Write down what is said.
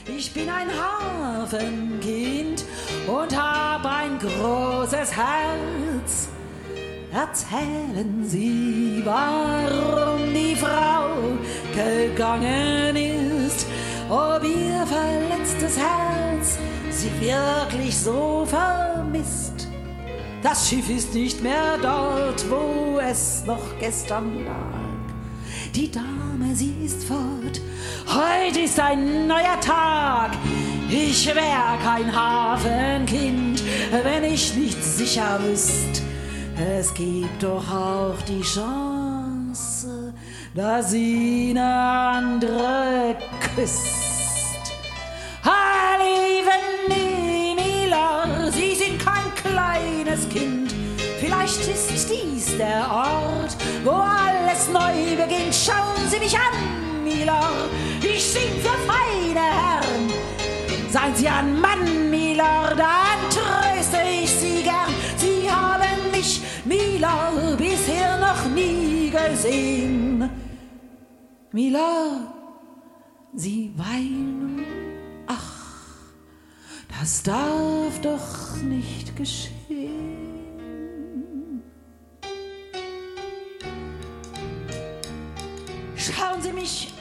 Ich bin ein Hafenkind und hab ein großes Herz. Erzählen Sie, warum die Frau gegangen ist, ob ihr verletztes Herz sie wirklich so vermisst. Das Schiff ist nicht mehr dort, wo es noch gestern lag. Die Dame, sie ist fort, heute ist ein neuer Tag. Ich wär kein Hafenkind, wenn ich nicht sicher wüsst. Es gibt doch auch die Chance, dass sie eine andere küsst. Liebe Miller, Sie sind kein kleines Kind. Vielleicht ist dies der Ort, wo alles neu beginnt. Schauen Sie mich an, Miller, ich sing für feine Herren. Seien Sie ein Mann, Miller, dann tröste ich Sie gern. Sie haben mich, Miller, bisher noch nie gesehen. Miller, Sie weinen, ach, das darf doch nicht geschehen. Schauen Sie mich